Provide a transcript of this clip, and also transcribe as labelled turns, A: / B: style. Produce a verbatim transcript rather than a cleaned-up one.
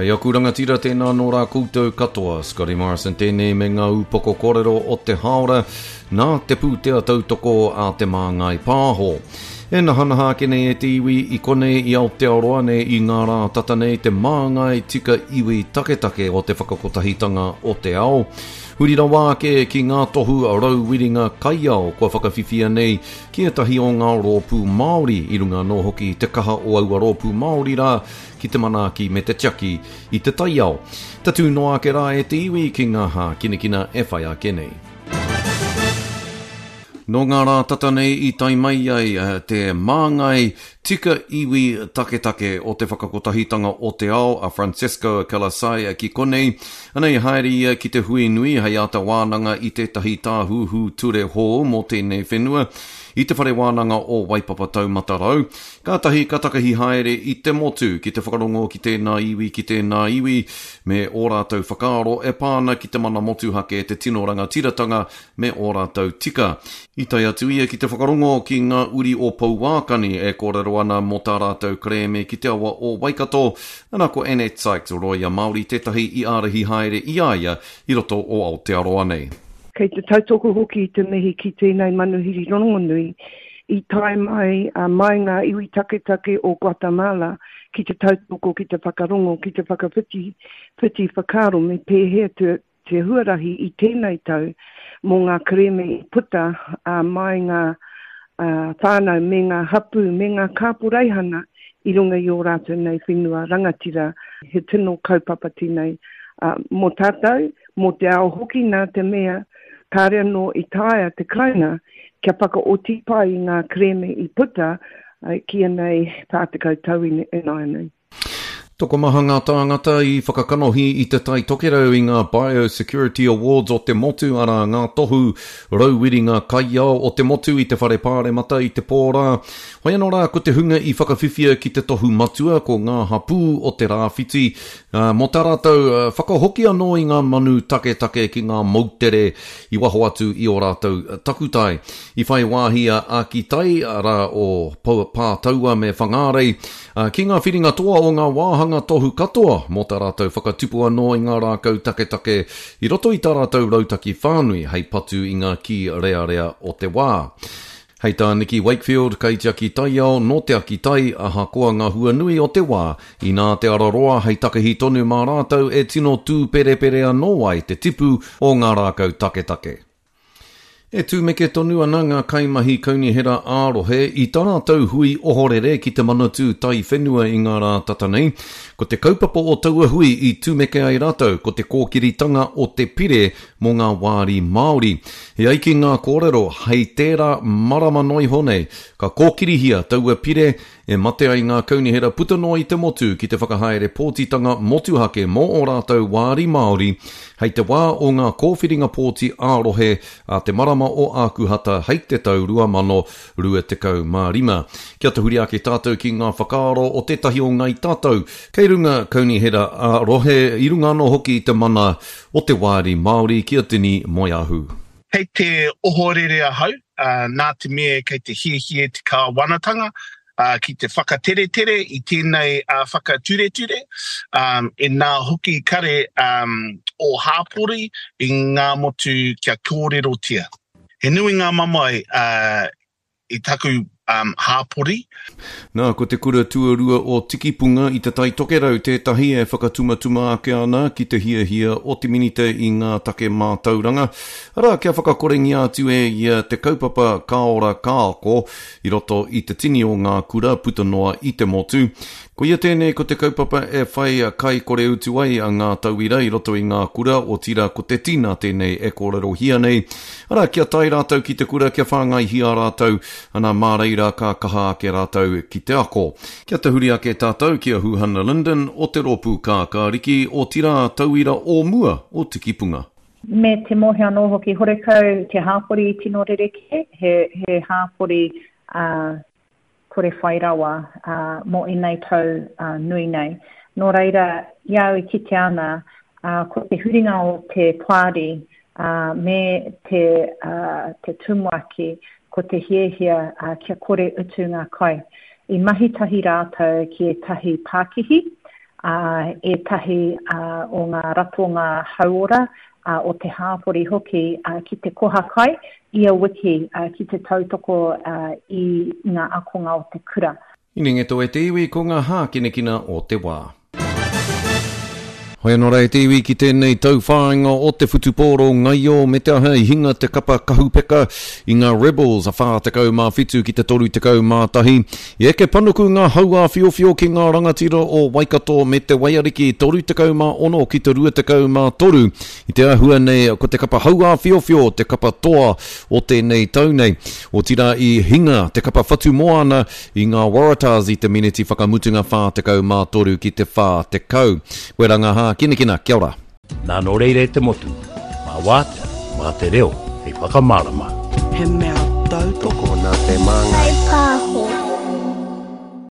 A: Kei aku rangatira tēnā nō rā koutou katoa, Scotty Morrison tēnei me ngā upoko kōrero o te haora, nā te pūtea tautoko a te māngai pāho. E na hanaha kene e te iwi i kone i Aotearoa ne i ngā rā tata nei te māngai tika iwi taketake o te whakakotahitanga o te ao. Hurira wā ke ki ngā tohu a rau wiringa kaiao kua whakawhiwhia nei ki etahi o ngā rōpū Māori i runga no hoki te kaha o aua rōpū Māori rā ki te manaki me te tiaki i te taiao. Tatu noa ke rā e te iwi ki ngā hā kinekina e whai a kenei. No ngā rā tata nei i tai mai ai te māngai tika iwi taketake o te whakakotahitanga o te ao a Francesco Kalasai ki konei. Anei haere ki te hui nui hei ata wānanga i te tahi tāhuhu ture hō mō tēnei whenua. I te whare wānanga o Waipapa Taumatarau. Ka tahi ka takahi haere i te motu ki te whakarongo ki tēnā iwi ki tēnā iwi me o rātou whakaaro e pāna ki te mana motu hake te tino ranga tiratanga me o rātou tika. I tai atu ia ki te whakarongo ki ngā uri o Pauākani e kōrero ana mō tā rātou kreme ki te awa o Waikato. Ana ko Annette Sykes o Roia Māori tētahi i ārahi haere i aia i roto o Aotearoa nei.
B: Kei te tautoko hoki i te mihi ki tēnei manuhiri rongonui, i tai mai a uh, mai ngā iwi taketake o Guatemala, ki te tautoko, ki te whakarongo, ki te whakawhiti, whiti whakaro me pēhea te, te huarahi i tēnei tau, mō ngā kreme i puta, a uh, mai ngā uh, whānau, me ngā hapu, me ngā kāpureihana, i runga i o rātou nei whenua rangatira, he tino kaupapati nei, uh, mō tātou, mō te ao hoki nā te mea, kārea no i taia te kraina, kia paka o tipai i ngā kreme i puta, kia nei pātekau tau i nai nei.
A: Toko maha ngā tāngata i whakakanohi i te tai tokerau i ngā Biosecurity Awards o te motu ara ngā tohu rauwiringa kaiao o te motu i te whare pāre mata i te pōrā. Hoi anō rā ko te hunga i whakawhiwhia ki te tohu matua ko ngā hapū o te rāwhiti. Uh, mo tā rātou uh, whakahoki anō i ngā manu take take ki ngā mautere i waho atu i o rātou uh, takutai. I whai wāhia a ki tai ara o pātaua me whangārei. Uh, ki ngā whiringa toa o ngā wāhanga tohu katoa, mō tā rātou whakatupu anō i ngā rākau taketake i roto i tā rātou rautaki whānui hei patu i ngā ki rea rea o te wā. Hei tā Nikki Wakefield, kei te aki tai ao, no te aki tai, aha koa ngā hua nui o te wā, i nā te araroa hei takahi tonu mā rātou e tino tū pere pere anō ai te tipu o ngā rākau taketake. E tū me ke tonu ana ngā kaimahi kaunihera ārohe i tā rātou hui ohorere ki te manatu tai whenua i ngā rā tata nei. Ko te kaupapa o taua hui i tū me ke ai rātou, ko te kōkiritanga o te pire mō ngā wāri Māori. He aiki ngā kōrero, hei tērā marama noi honei, ka kōkirihia taua pire e mate ai ngā kaunihera puta noa i te motu ki te whakahaere pōtitanga motuhake mō o rātou wāri Māori, hei te wā o ngā kōwhiringa pōti ārohe a te marama o ākuhata hei te tau rua mano rua tekau mā rima. Kia te huri ake tātou ki ngā whakaaro o tētahi o ngai tātou, kei runga kaunihera ārohe i runga no hoki i te mana o te wāri Māori kia tini moi ahu.
C: Hei te ohorere ahau, uh, nā te mea kei te hiehie te kā wanatanga, uh, ki te whakatere-tere i tēnei uh, whakatureture, um, e nā hoki kare um, o hāpori i ngā motu kia kōrerotia. He nui ngā mamai uh, i taku um, hāpori.
A: Nā, ko te kura tuarua o tikipunga i te tai tokerau tētahi e whakatumatuma ake ana ki te hia hia o te minite i ngā take mātauranga. Ara, kia whakakorengi atu e i te kaupapa kaora kāko i roto i te tini o ngā kura putanoa i te motu. Ko ia tēnei ko te kaupapa e whai kai kore utu ai a ngā tauira i roto i ngā kura o tira ko te tina tēnei e kōrero hia nei. Ara, kia tai rātou ki te kura, kia whāngai hia rātou, ana māreira ka kaha ake rātou ki te ako. Kia te huri ake tātou kia Huhana Linden o te ropu kā ka riki o tira tauira o mua o Tikipunga.
D: Me te mohe anō hoki horekau te hāpori tino rereke, he, he hāpori uh, kore whairawa uh, mo i nei tau uh, nui nei. Nō reira, iau i kite ana, uh, ko te huringa o te pāri uh, me te, uh, te tumuaki, ko te hiehia uh, kia kore utu ngā kai. I mahi tahi rātou ki e tahi Pākihi, uh, e tahi uh, o ngā rato ngā hauora uh, o te hāpori hoki uh, ki te koha kai, ia wiki uh, ki te tautoko uh, i ngā akonga o te kura.
A: Ininge tō e te iwi ko ngā hā kinekina o te wā. Hoi anō rei te iwi ki tēnei tauwhāinga o te whutupōro ngai o me te aha i hinga te kapa kahupeka i ngā Rebels a whā tekau mā whitu ki te toru tekau mā tahi. I eke panuku ngā haua whiowhio ki ngā rangatira o Waikato me te waiariki toru tekau mā ono ki te rua tekau mā toru. I te ahua nei ko te kapa haua whiowhio te kapa toa o tēnei tau nei. O tira i hinga te kapa whatu moana i ngā Waratahs i te miniti whakamutunga whā tekau mā toru ki te whā tekau. Koe ranga hā Kina kina, kia ora.
E: Nā no reire te motu, mā wātea, mā te reo, hei whakamārama.
F: He mea tautoko
G: nā te manga